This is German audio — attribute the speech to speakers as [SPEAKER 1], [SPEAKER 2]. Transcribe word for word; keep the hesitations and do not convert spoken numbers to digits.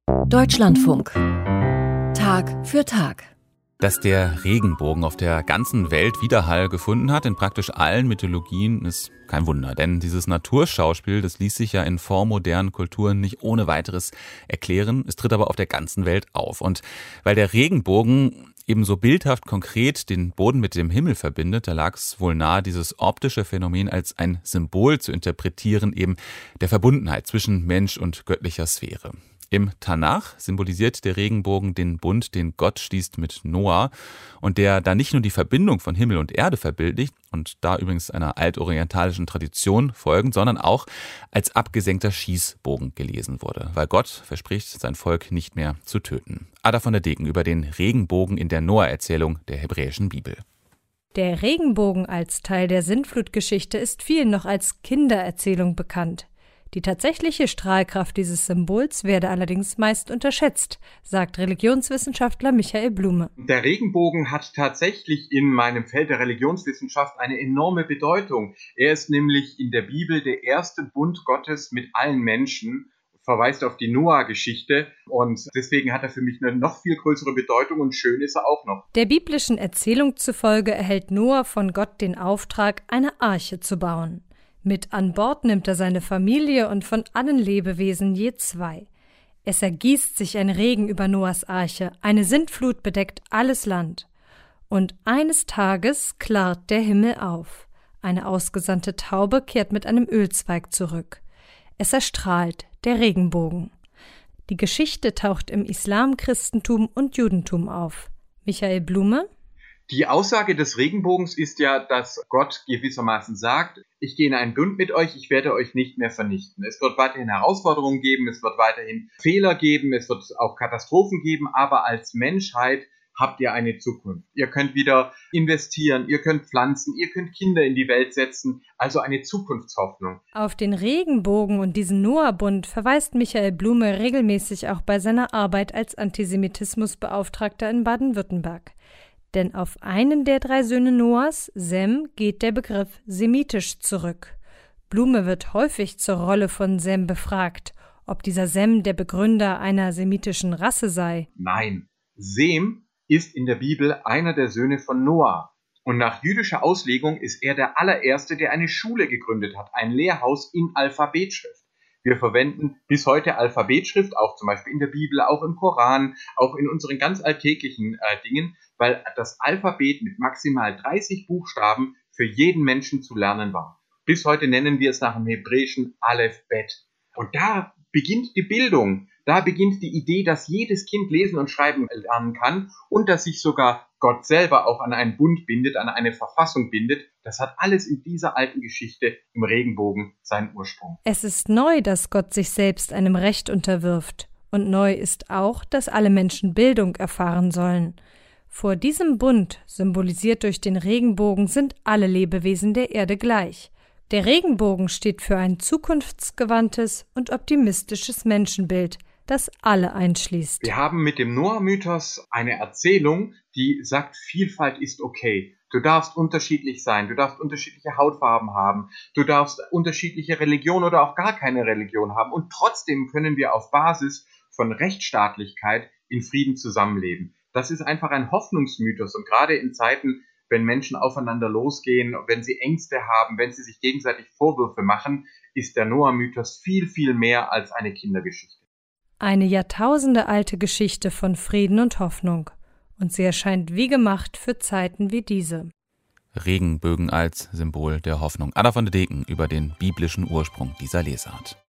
[SPEAKER 1] Deutschlandfunk. Tag für Tag.
[SPEAKER 2] Dass der Regenbogen auf der ganzen Welt Widerhall gefunden hat, in praktisch allen Mythologien, ist kein Wunder. Denn dieses Naturschauspiel, das ließ sich ja in vormodernen Kulturen nicht ohne weiteres erklären. Es tritt aber auf der ganzen Welt auf. Und weil der Regenbogen eben so bildhaft konkret den Boden mit dem Himmel verbindet, da lag es wohl nahe, dieses optische Phänomen als ein Symbol zu interpretieren, eben der Verbundenheit zwischen Mensch und göttlicher Sphäre. Im Tanach symbolisiert der Regenbogen den Bund, den Gott schließt mit Noah und der da nicht nur die Verbindung von Himmel und Erde verbildlicht und da übrigens einer altorientalischen Tradition folgend, sondern auch als abgesenkter Schießbogen gelesen wurde, weil Gott verspricht, sein Volk nicht mehr zu töten. Ada von der Degen über den Regenbogen in der Noah-Erzählung der hebräischen Bibel.
[SPEAKER 3] Der Regenbogen als Teil der Sintflutgeschichte ist vielen noch als Kindererzählung bekannt. Die tatsächliche Strahlkraft dieses Symbols werde allerdings meist unterschätzt, sagt Religionswissenschaftler Michael Blume.
[SPEAKER 4] Der Regenbogen hat tatsächlich in meinem Feld der Religionswissenschaft eine enorme Bedeutung. Er ist nämlich in der Bibel der erste Bund Gottes mit allen Menschen, verweist auf die Noah-Geschichte und deswegen hat er für mich eine noch viel größere Bedeutung und schön ist er auch noch.
[SPEAKER 3] Der biblischen Erzählung zufolge erhält Noah von Gott den Auftrag, eine Arche zu bauen. Mit an Bord nimmt er seine Familie und von allen Lebewesen je zwei. Es ergießt sich ein Regen über Noahs Arche, eine Sintflut bedeckt alles Land. Und eines Tages klart der Himmel auf. Eine ausgesandte Taube kehrt mit einem Ölzweig zurück. Es erstrahlt, der Regenbogen. Die Geschichte taucht im Islam, Christentum und Judentum auf. Michael Blume?
[SPEAKER 4] Die Aussage des Regenbogens ist ja, dass Gott gewissermaßen sagt, ich gehe in einen Bund mit euch, ich werde euch nicht mehr vernichten. Es wird weiterhin Herausforderungen geben, es wird weiterhin Fehler geben, es wird auch Katastrophen geben, aber als Menschheit habt ihr eine Zukunft. Ihr könnt wieder investieren, ihr könnt pflanzen, ihr könnt Kinder in die Welt setzen, also eine Zukunftshoffnung.
[SPEAKER 3] Auf den Regenbogen und diesen Noah-Bund verweist Michael Blume regelmäßig auch bei seiner Arbeit als Antisemitismusbeauftragter in Baden-Württemberg. Denn auf einen der drei Söhne Noahs, Sem, geht der Begriff semitisch zurück. Blume wird häufig zur Rolle von Sem befragt, ob dieser Sem der Begründer einer semitischen Rasse sei.
[SPEAKER 4] Nein, Sem ist in der Bibel einer der Söhne von Noah. Und nach jüdischer Auslegung ist er der allererste, der eine Schule gegründet hat, ein Lehrhaus in Alphabetschrift. Wir verwenden bis heute Alphabetschrift, auch zum Beispiel in der Bibel, auch im Koran, auch in unseren ganz alltäglichen äh, Dingen, weil das Alphabet mit maximal dreißig Buchstaben für jeden Menschen zu lernen war. Bis heute nennen wir es nach dem hebräischen Aleph Bet. Und da beginnt die Bildung, da beginnt die Idee, dass jedes Kind lesen und schreiben lernen kann und dass sich sogar Gott selber auch an einen Bund bindet, an eine Verfassung bindet. Das hat alles in dieser alten Geschichte im Regenbogen seinen Ursprung.
[SPEAKER 3] Es ist neu, dass Gott sich selbst einem Recht unterwirft. Und neu ist auch, dass alle Menschen Bildung erfahren sollen. Vor diesem Bund, symbolisiert durch den Regenbogen, sind alle Lebewesen der Erde gleich. Der Regenbogen steht für ein zukunftsgewandtes und optimistisches Menschenbild, das alle einschließt.
[SPEAKER 4] Wir haben mit dem Noah-Mythos eine Erzählung, die sagt, Vielfalt ist okay. Du darfst unterschiedlich sein, du darfst unterschiedliche Hautfarben haben, du darfst unterschiedliche Religionen oder auch gar keine Religion haben und trotzdem können wir auf Basis von Rechtsstaatlichkeit in Frieden zusammenleben. Das ist einfach ein Hoffnungsmythos und gerade in Zeiten, wenn Menschen aufeinander losgehen, wenn sie Ängste haben, wenn sie sich gegenseitig Vorwürfe machen, ist der Noah-Mythos viel, viel mehr als eine Kindergeschichte.
[SPEAKER 3] Eine jahrtausendealte Geschichte von Frieden und Hoffnung. Und sie erscheint wie gemacht für Zeiten wie diese.
[SPEAKER 2] Regenbögen als Symbol der Hoffnung. Ada von der Degen über den biblischen Ursprung dieser Lesart.